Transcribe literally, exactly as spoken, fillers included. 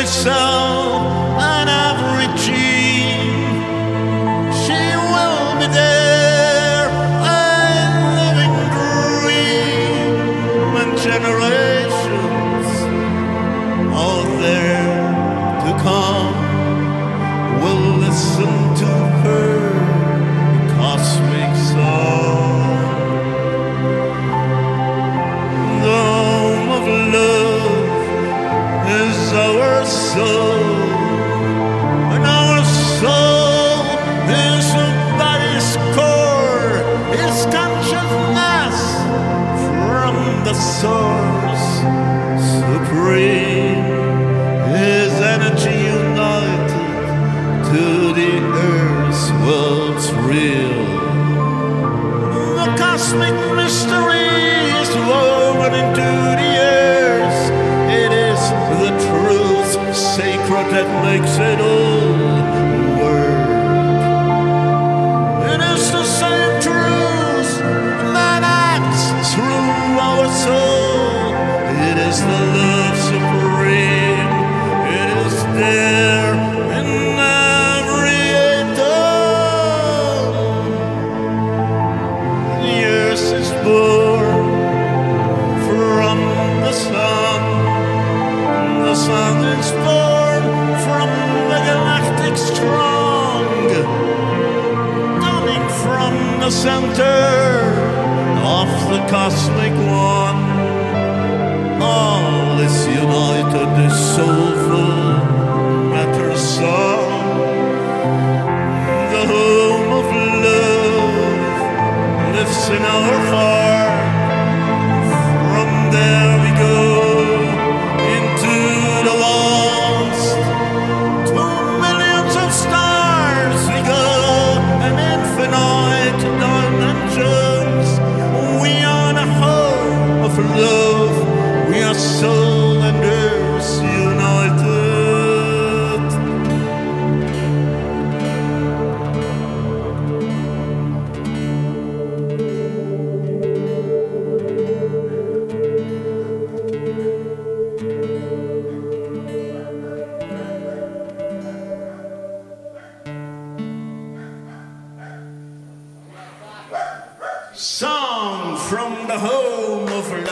soul and every gene. She will be there, a living dream, and generations out there to come will listen to her cosmic song. The home of love is our soul, and our soul is a body's core, is consciousness from the source supreme, is energy united to the earth's world's real. The cosmic mystery is woven into the earth. It is the truth sacred that makes it all work. It is the same truth that acts through our soul. It is the love supreme. It is there in every atom. The earth is born from the sun. The sun is born from the galactic strong, coming from the center of the cosmic one. All is united, this soulful matter song. The home of love lives in our heart. From there we go into the lost. To millions of stars we go, and infinite dimensions. We are the home of love. We are soul and earth united. Song from the home of